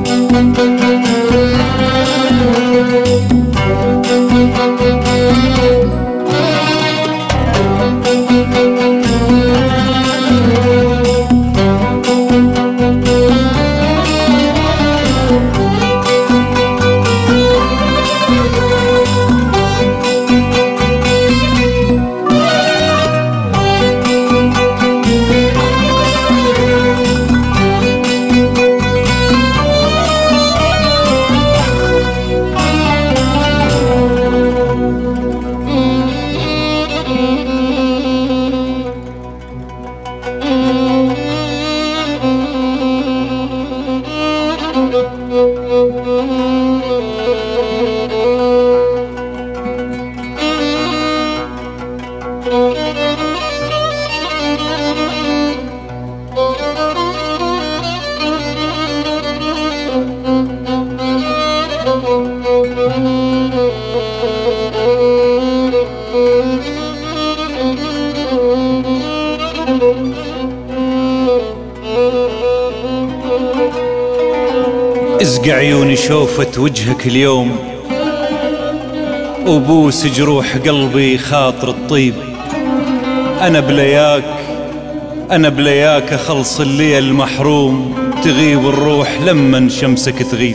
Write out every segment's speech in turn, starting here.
ازق عيوني شوفت وجهك اليوم، وبوس جروح قلبي خاطر الطيب. أنا بلياك أخلص الليل محروم، تغيب الروح لمن شمسك تغيب.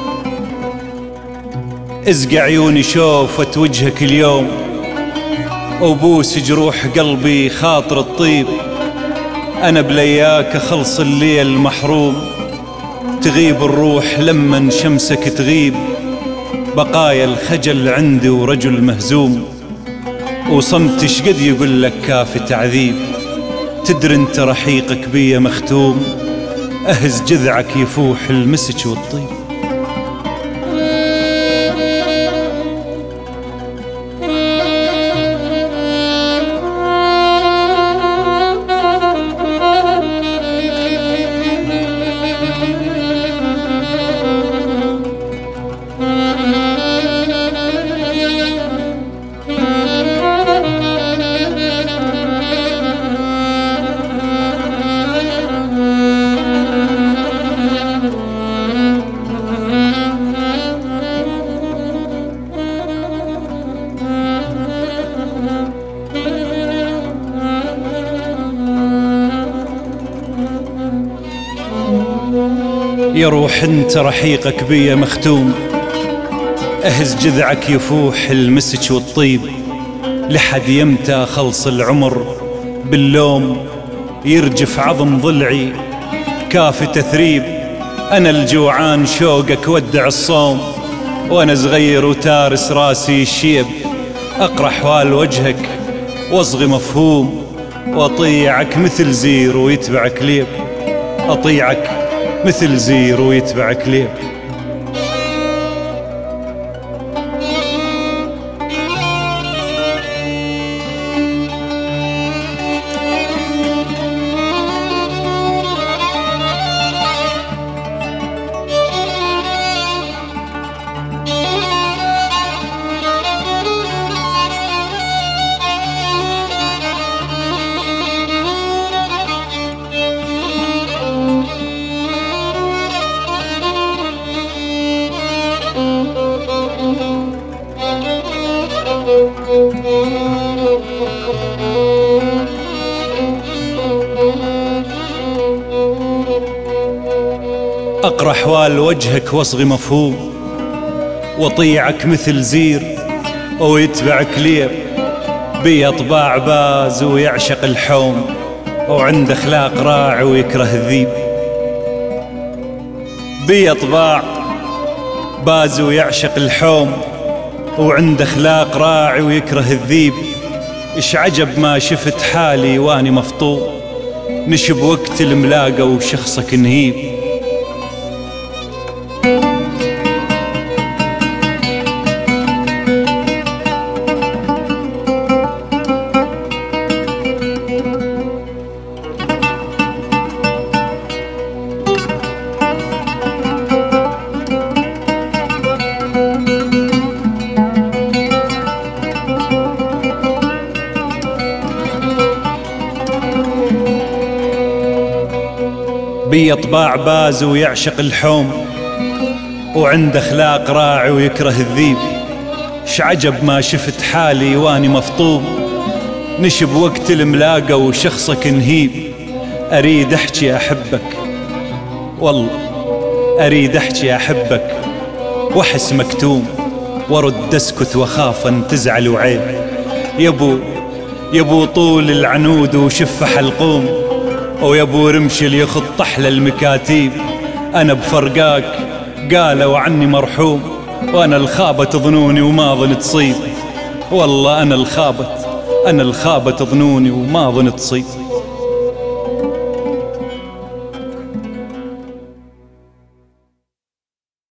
ازق عيوني شوفت وجهك اليوم، وبوس جروح قلبي خاطر الطيب. أنا بلياك أخلص الليل محروم، تغيب الروح لمن شمسك تغيب. بقايا الخجل عندي ورجل مهزوم، وصمت شقد يقول لك كافي تعذيب. تدري انت رحيقك بيا مختوم، اهز جذعك يفوح المسك والطيب. يا روح انت رحيقك بيا مختوم، اهز جذعك يفوح المسك والطيب. لحد يمتى اخلص العمر باللوم، يرجف عظم ضلعي كافي تثريب. انا الجوعان شوقك ودع الصوم، وانا صغير وتارس راسي الشيب. اقرا احوال وجهك واصغي مفهوم، واطيعك مثل زير ويتبع كليب. اطيعك مثل زير ويتبع كليب. أقرأ أحوال وجهك واصغي مفهوم، وطيعك مثل زير ويتبع كليب. بي أطباع باز ويعشق الحوم، وعند أخلاق راعي ويكره الذيب. بي أطباع باز ويعشق الحوم، وعند أخلاق راعي ويكره الذيب. إش عجب ما شفت حالي واني مفطوم، نشب وقت الملاقة وشخصك نهيب. بي أطباع باز ويعشق الحوم، وعنده أخلاق راعي ويكره الذيب. شعجب ما شفت حالي واني مفطوم، نشب وقت الملاقة وشخصك نهيب. أريد أحكي أحبك، والله أريد أحكي أحبك وأحس مكتوم، وارد أسكت وأخاف أن تزعل وعيب. يبو طول العنود وشف حلقوم، ويبو رمش اللي يخط أحلى المكاتيب. أنا بفرقاك قالوا عني مرحوم، وأنا الخابة ظنوني وما ظن تصيب. والله أنا الخابة ظنوني وما ظن تصيب.